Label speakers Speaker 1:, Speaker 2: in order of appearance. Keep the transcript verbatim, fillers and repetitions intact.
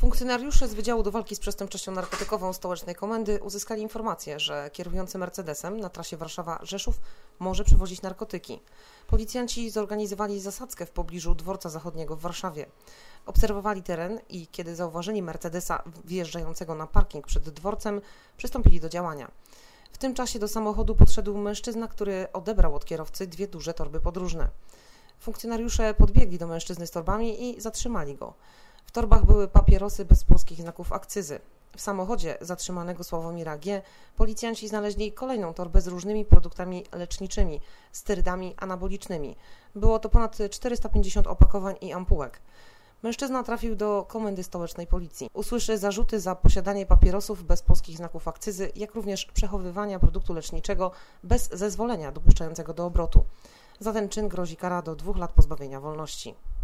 Speaker 1: Funkcjonariusze z Wydziału do Walki z Przestępczością Narkotykową Stołecznej Komendy uzyskali informację, że kierujący Mercedesem na trasie Warszawa-Rzeszów może przewozić narkotyki. Policjanci zorganizowali zasadzkę w pobliżu Dworca Zachodniego w Warszawie. Obserwowali teren i kiedy zauważyli Mercedesa wjeżdżającego na parking przed dworcem, przystąpili do działania. W tym czasie do samochodu podszedł mężczyzna, który odebrał od kierowcy dwie duże torby podróżne. Funkcjonariusze podbiegli do mężczyzny z torbami i zatrzymali go. W torbach były papierosy bez polskich znaków akcyzy. W samochodzie zatrzymanego Sławomira G. policjanci znaleźli kolejną torbę z różnymi produktami leczniczymi, sterydami anabolicznymi. Było to ponad czterysta pięćdziesiąt opakowań i ampułek. Mężczyzna trafił do Komendy Stołecznej Policji. Usłyszy zarzuty za posiadanie papierosów bez polskich znaków akcyzy, jak również przechowywania produktu leczniczego bez zezwolenia dopuszczającego do obrotu. Za ten czyn grozi kara do dwóch lat pozbawienia wolności.